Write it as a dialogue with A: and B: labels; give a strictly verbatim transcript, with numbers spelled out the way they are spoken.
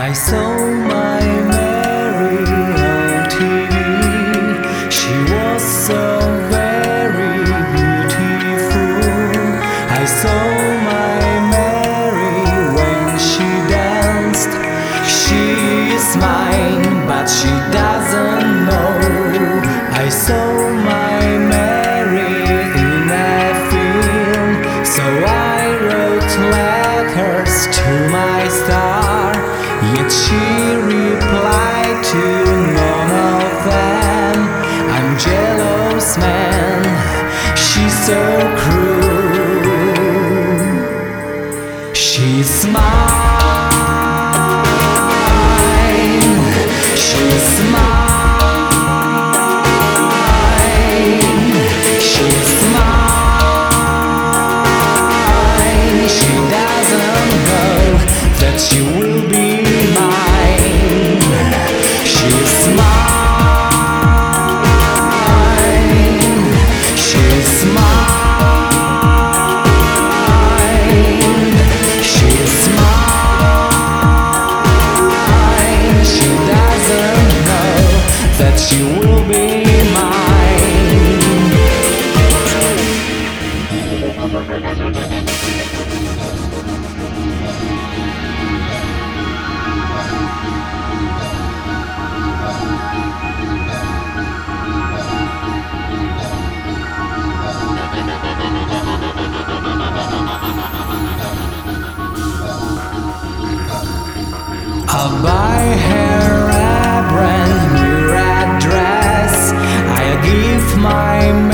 A: I saw my Mary on T V. She was so very beautiful. I saw my Mary when she danced. She is mine, but she doesn't know. I saw my Mary in a film, so I wrote letters to my star. Yet she replied to none of them. I'm jealous, man, she's so cruel. She's mine, she's mine, she's mine. She doesn't know that she will be She's mine, she's mine, she's mine. She doesn't know that she will be I'll buy her a brand new red dress. I'll give my